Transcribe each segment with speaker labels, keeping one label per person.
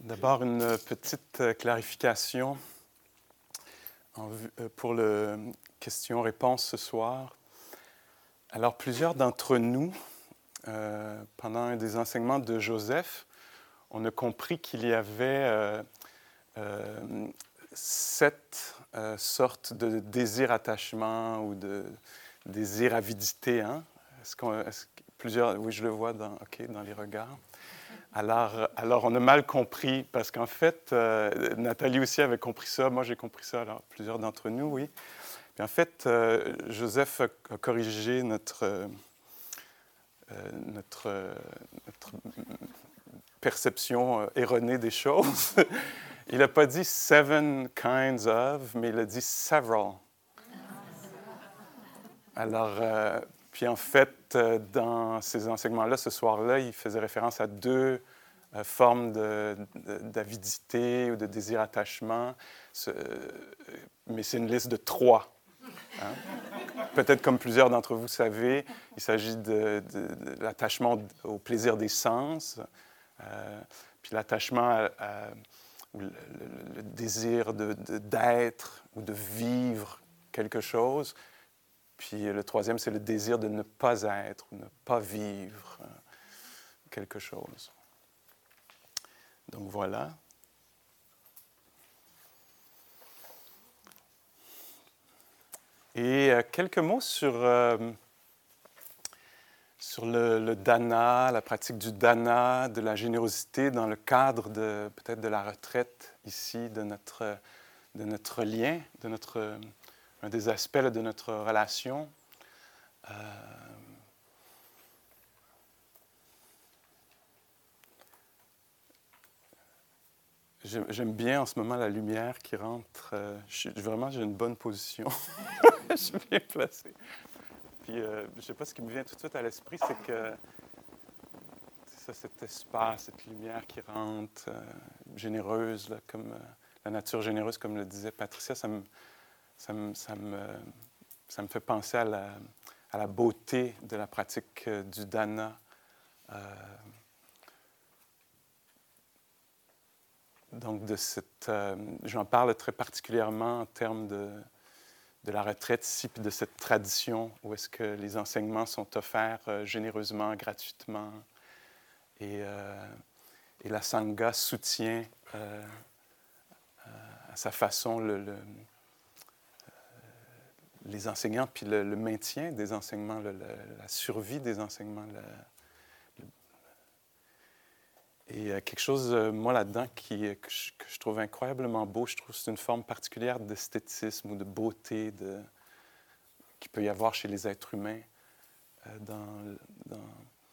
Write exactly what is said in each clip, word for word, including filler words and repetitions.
Speaker 1: D'abord, une petite clarification en vue, pour le question-réponse ce soir. Alors, plusieurs d'entre nous, euh, pendant un des enseignements de Joseph, on a compris qu'il y avait euh, euh, sept euh, sortes de désir-attachement ou de désir-avidité. Hein? Est-ce qu'on, est-ce que plusieurs, oui, je le vois dans, okay, dans les regards. Alors, alors, on a mal compris, parce qu'en fait, euh, Nathalie aussi avait compris ça, moi j'ai compris ça, alors plusieurs d'entre nous, oui. Puis en fait, euh, Joseph a, a corrigé notre, euh, notre, euh, notre perception euh, erronée des choses. Il n'a pas dit « seven kinds of », mais il a dit « several ». Alors, euh, puis en fait, euh, dans ces enseignements-là, ce soir-là, il faisait référence à deux euh, formes de, de, d'avidité ou de désir-attachement, ce, euh, mais c'est une liste de trois. Hein? Peut-être comme plusieurs d'entre vous savez, il s'agit de, de, de l'attachement au plaisir des sens, euh, puis l'attachement à, à ou le, le, le désir de, de, d'être ou de vivre quelque chose. Puis le troisième, c'est le désir de ne pas être ou ne pas vivre euh, quelque chose. Donc voilà. Et euh, quelques mots sur, euh, sur le, le dana, la pratique du dana, de la générosité dans le cadre de peut-être de la retraite ici, de notre, de notre lien, de notre, un des aspects là, de notre relation. Euh, J'aime bien en ce moment la lumière qui rentre. Euh, je, vraiment, j'ai une bonne position. Je suis bien placé. Puis, euh, je ne sais pas, ce qui me vient tout de suite à l'esprit, c'est que c'est ça, cet espace, cette lumière qui rentre, euh, généreuse, là, comme euh, la nature généreuse, comme le disait Patricia, ça me, ça me, ça me, ça me fait penser à la, à la beauté de la pratique euh, du dana. Euh, Donc, de cette, euh, j'en parle très particulièrement en termes de, de la retraite ici, puis de cette tradition où est-ce que les enseignements sont offerts euh, généreusement, gratuitement. Et, euh, et la Sangha soutient euh, euh, à sa façon le, le, euh, les enseignants, puis le, le maintien des enseignements, le, le, la survie des enseignements. Le, Et euh, quelque chose, euh, moi, là-dedans, qui, que, je, que je trouve incroyablement beau, je trouve que c'est une forme particulière d'esthétisme ou de beauté de, qu'il peut y avoir chez les êtres humains euh, dans, dans,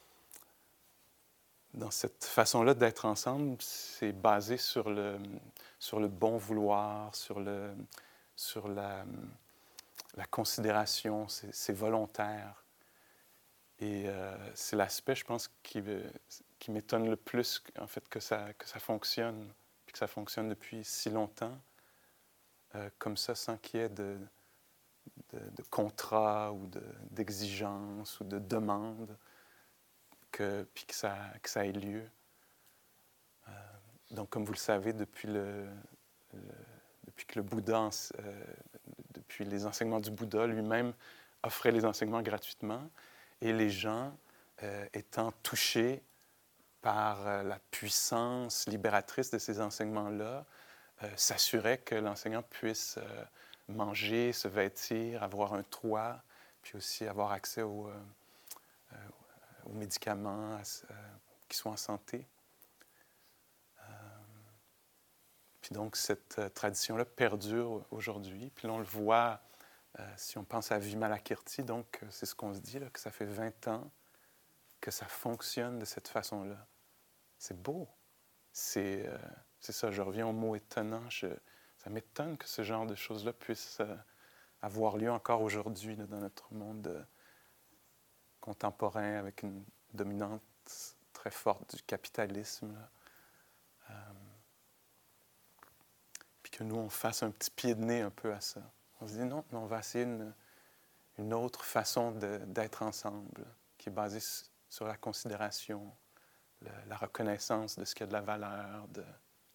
Speaker 1: dans cette façon-là d'être ensemble. C'est basé sur le, sur le bon vouloir, sur, le, sur la, la considération, c'est, c'est volontaire. Et euh, c'est l'aspect, je pense, qui, qui m'étonne le plus, en fait, que ça, que ça fonctionne, puis que ça fonctionne depuis si longtemps, euh, comme ça, sans qu'il y ait de, de, de contrat ou de, d'exigence ou de demande, que, puis que ça, que ça ait lieu. Euh, donc, comme vous le savez, depuis, le, le, depuis que le Bouddha, euh, depuis les enseignements du Bouddha lui-même, offrait les enseignements gratuitement, et les gens, euh, étant touchés par euh, la puissance libératrice de ces enseignements-là, euh, s'assuraient que l'enseignant puisse euh, manger, se vêtir, avoir un toit, puis aussi avoir accès aux, euh, euh, aux médicaments, euh, qui soient en santé. Euh, puis donc, cette euh, tradition-là perdure aujourd'hui. Puis là, on le voit, euh, si on pense à Vimalakirti, donc c'est ce qu'on se dit, là, que ça fait vingt ans que ça fonctionne de cette façon-là. C'est beau. C'est, euh, c'est ça, je reviens au mot étonnant. Je, ça m'étonne que ce genre de choses-là puisse euh, avoir lieu encore aujourd'hui là, dans notre monde euh, contemporain avec une dominante très forte du capitalisme. Là. Euh, puis que nous, on fasse un petit pied de nez un peu à ça. On se dit non, mais on va essayer une, une autre façon de, d'être ensemble, qui est basée sur la considération, le, la reconnaissance de ce qui a de la valeur, de,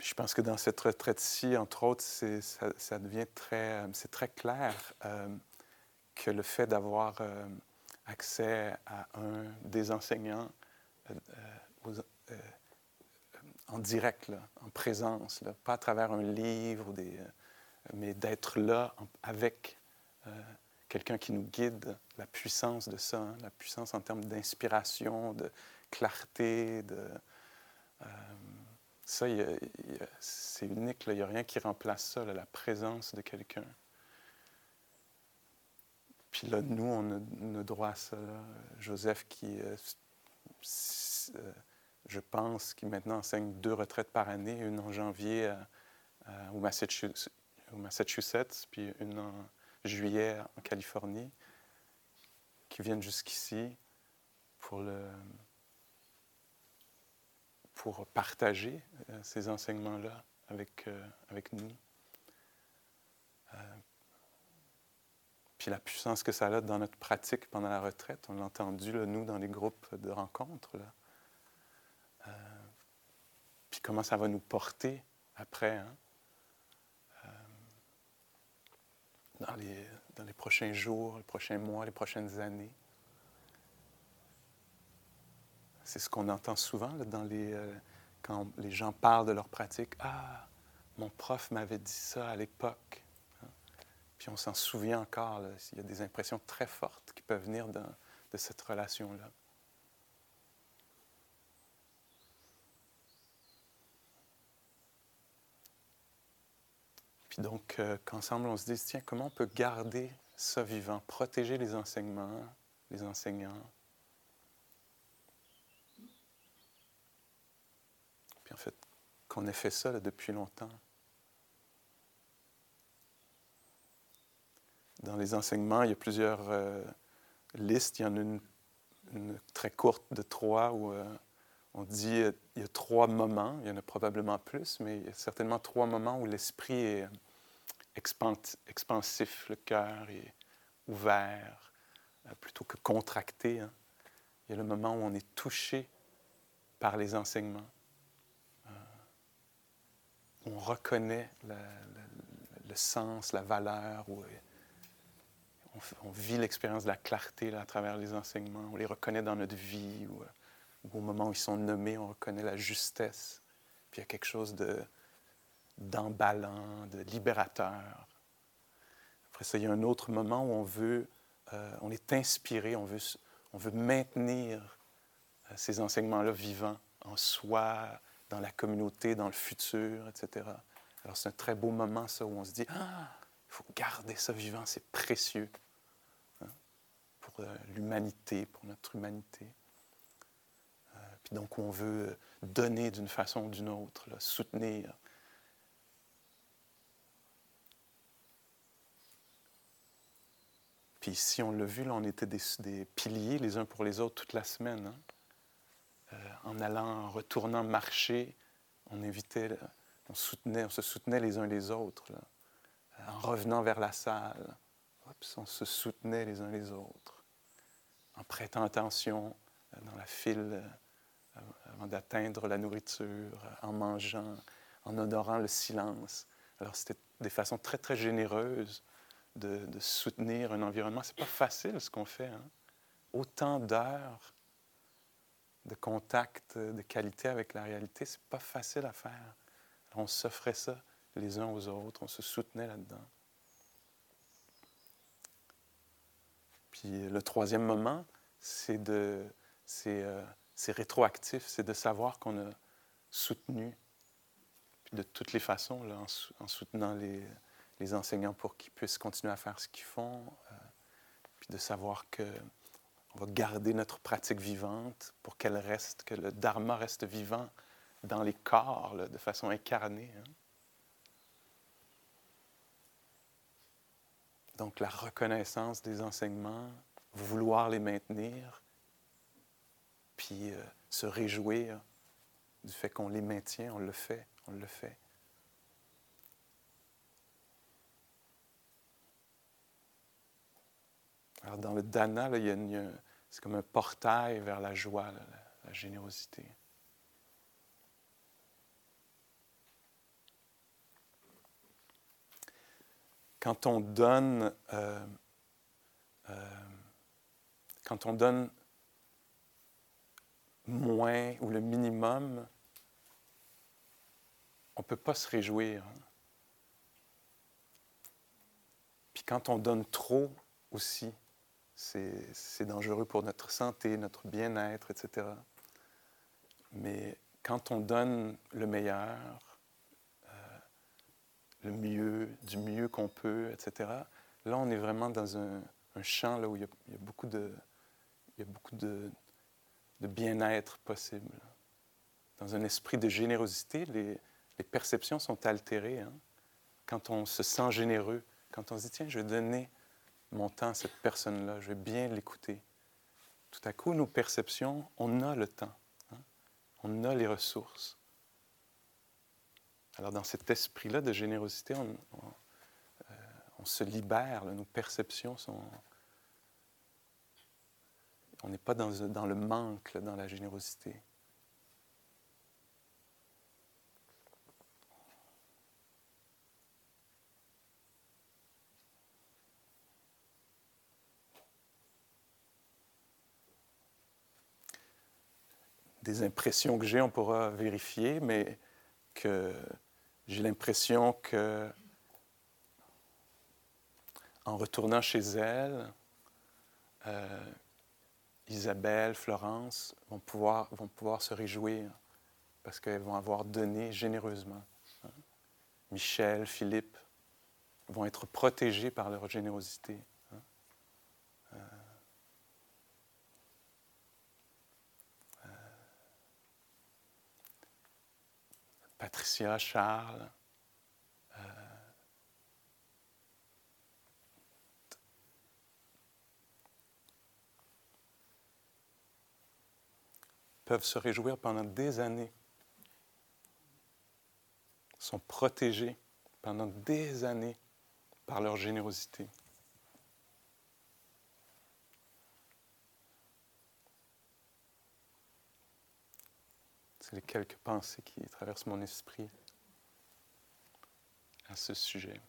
Speaker 1: je pense que dans cette retraite-ci, entre autres, c'est, ça, ça devient très, c'est très clair euh, que le fait d'avoir euh, accès à un des enseignants euh, aux, euh, en direct, là, en présence, là, pas à travers un livre, ou des, euh, mais d'être là en, avec euh, quelqu'un qui nous guide, la puissance de ça, hein, la puissance en termes d'inspiration, de clarté, de... Euh, ça, il y a, il y a, c'est unique, là, il n'y a rien qui remplace ça, là, la présence de quelqu'un. Puis là, nous, on a, on a droit à ça. Là. Joseph, qui, euh, euh, je pense, qui maintenant enseigne deux retraites par année, une en janvier à, à, au, Massachusetts, au Massachusetts, puis une en juillet en Californie, qui viennent jusqu'ici pour, le, pour partager euh, ces enseignements-là avec, euh, avec nous. Euh, Puis la puissance que ça a dans notre pratique pendant la retraite, on l'a entendu, là, nous, dans les groupes de rencontres. Là. Euh, puis comment ça va nous porter après, hein? euh, dans, les, dans les prochains jours, les prochains mois, les prochaines années. C'est ce qu'on entend souvent là, dans les, euh, quand les gens parlent de leur pratique. « Ah, mon prof m'avait dit ça à l'époque. » Puis on s'en souvient encore. Là. Il y a des impressions très fortes qui peuvent venir de, de cette relation-là. Puis donc, euh, qu'ensemble, on se dise, tiens, comment on peut garder ça vivant, protéger les enseignements, les enseignants. Puis en fait, qu'on ait fait ça là, depuis longtemps. Dans les enseignements, il y a plusieurs euh, listes. Il y en a une, une très courte de trois où euh, on dit euh, il y a trois moments. Il y en a probablement plus, mais il y a certainement trois moments où l'esprit est expans- expansif, le cœur est ouvert, euh, plutôt que contracté. Hein. Il y a le moment où on est touché par les enseignements. Euh, où on reconnaît la, la, le sens, la valeur, où on, on vit l'expérience de la clarté là, à travers les enseignements, on les reconnaît dans notre vie, ou, ou au moment où ils sont nommés, on reconnaît la justesse. Puis il y a quelque chose de, d'emballant, de libérateur. Après ça, il y a un autre moment où on veut, euh, on est inspiré, on veut, on veut maintenir euh, ces enseignements-là vivants en soi, dans la communauté, dans le futur, et cetera. Alors c'est un très beau moment, ça, où on se dit « Ah, il faut garder ça vivant, c'est précieux hein, pour euh, l'humanité, pour notre humanité. Euh, » Puis donc, on veut donner d'une façon ou d'une autre, là, soutenir. Puis ici, on l'a vu, là, on était des, des piliers les uns pour les autres toute la semaine. Hein. Euh, en allant, en retournant marcher, on invitait, on, soutenait, on se soutenait les uns les autres. Là. En revenant vers la salle, oups, on se soutenait les uns les autres. En prêtant attention dans la file avant d'atteindre la nourriture, en mangeant, en honorant le silence. Alors, c'était des façons très, très généreuses de, de soutenir un environnement. C'est pas facile ce qu'on fait. Hein? Autant d'heures de contact, de qualité avec la réalité, c'est pas facile à faire. Alors, on s'offrait ça les uns aux autres, on se soutenait là-dedans. Puis le troisième moment, c'est, de, c'est, euh, c'est rétroactif, c'est de savoir qu'on a soutenu, puis de toutes les façons, là, en, en soutenant les, les enseignants pour qu'ils puissent continuer à faire ce qu'ils font, euh, puis de savoir qu'on va garder notre pratique vivante pour qu'elle reste, que le dharma reste vivant dans les corps, là, de façon incarnée. Hein. Donc, la reconnaissance des enseignements, vouloir les maintenir, puis euh, se réjouir du fait qu'on les maintient, on le fait, on le fait. Alors, dans le dana, là, il y a une, c'est comme un portail vers la joie, là, la, la générosité. quand on donne, euh, euh, quand on donne moins ou le minimum, on ne peut pas se réjouir. Puis quand on donne trop aussi, c'est, c'est dangereux pour notre santé, notre bien-être, et cetera. Mais quand on donne le meilleur, euh, le mieux, du mieux qu'on peut, et cetera, là, on est vraiment dans un, un champ là, où il y a, il y a beaucoup de, il y a beaucoup de, de bien-être possible. Dans un esprit de générosité, les, les perceptions sont altérées. Hein? Quand on se sent généreux, quand on se dit, tiens, je vais donner mon temps à cette personne-là, je vais bien l'écouter. Tout à coup, nos perceptions, on a le temps. Hein? On a les ressources. Alors, dans cet esprit-là de générosité, on, on, euh, on se libère. Là, nos perceptions sont... On n'est pas dans, dans le manque, là, dans la générosité. Des impressions que j'ai, on pourra vérifier, mais que j'ai l'impression que en retournant chez elle, euh, Isabelle, Florence vont pouvoir, vont pouvoir se réjouir parce qu'elles vont avoir donné généreusement. Hein? Michel, Philippe vont être protégés par leur générosité. Hein? Euh, euh, Patricia, Charles, euh, peuvent se réjouir pendant des années, sont protégés pendant des années par leur générosité. C'est les quelques pensées qui traversent mon esprit à ce sujet.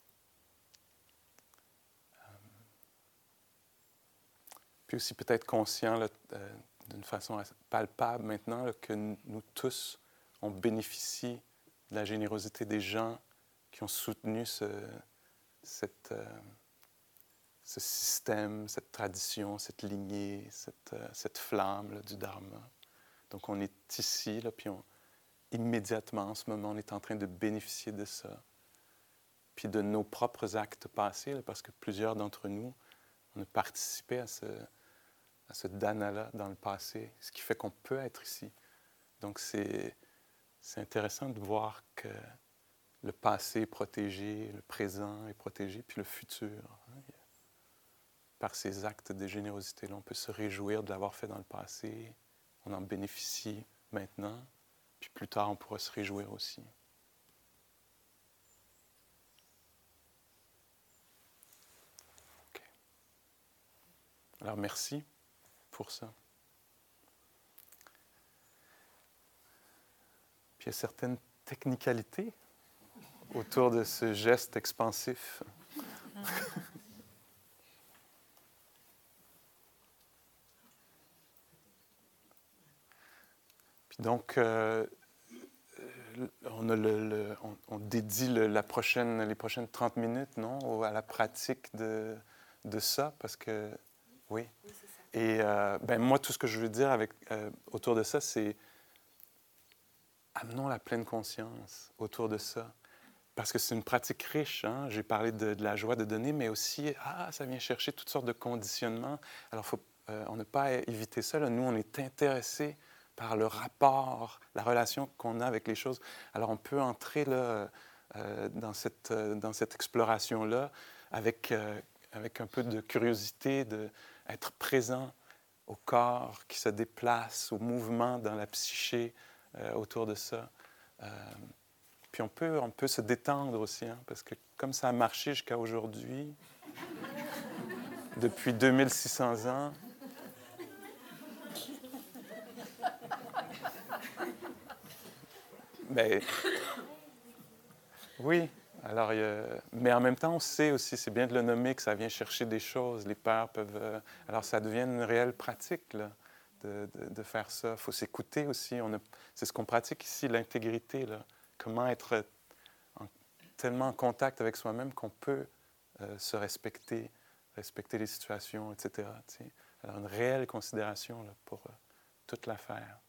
Speaker 1: Puis aussi peut-être conscient là, euh, d'une façon palpable maintenant là, que nous tous, on bénéficie de la générosité des gens qui ont soutenu ce, cette, euh, ce système, cette tradition, cette lignée, cette, euh, cette flamme là, du Dharma. Donc on est ici, là, puis on, immédiatement en ce moment, on est en train de bénéficier de ça. Puis de nos propres actes passés, là, parce que plusieurs d'entre nous, on a participé à ce... à ce dana-là dans le passé, ce qui fait qu'on peut être ici. Donc, c'est, c'est intéressant de voir que le passé est protégé, le présent est protégé, puis le futur. Hein, par ces actes de générosité-là, on peut se réjouir de l'avoir fait dans le passé, on en bénéficie maintenant, puis plus tard, on pourra se réjouir aussi. OK. Alors, merci pour ça. Puis il y a certaines technicalités autour de ce geste expansif. Puis donc, euh, on, a le, le, on, on dédie le, la prochaine, les prochaines trente minutes, non, à la pratique de, de ça, parce que, oui.
Speaker 2: Oui, c'est ça.
Speaker 1: Et euh, ben moi, tout ce que je veux dire avec, euh, autour de ça, c'est amenons la pleine conscience autour de ça. Parce que c'est une pratique riche. Hein? J'ai parlé de, de la joie de donner, mais aussi, ah, ça vient chercher toutes sortes de conditionnements. Alors, faut, euh, on n'a pas à éviter ça. Là. Nous, on est intéressés par le rapport, la relation qu'on a avec les choses. Alors, on peut entrer là, euh, dans, cette, euh, dans cette exploration-là avec, euh, avec un peu de curiosité, d'être présent au corps qui se déplace, au mouvement dans la psyché euh, autour de ça. Euh, Puis on peut, on peut se détendre aussi, hein, parce que comme ça a marché jusqu'à aujourd'hui, depuis deux mille six cents ans, ben, oui, Alors, il y a- mais en même temps, on sait aussi, c'est bien de le nommer, que ça vient chercher des choses. Les peurs peuvent... euh, alors, ça devient une réelle pratique, là, de, de- de faire ça. Il faut s'écouter aussi. On a- c'est ce qu'on pratique ici, l'intégrité, là. Comment être en- tellement en contact avec soi-même qu'on peut euh, se respecter, respecter les situations, et cetera, tu sais. Alors, une réelle considération là, pour euh, toute l'affaire.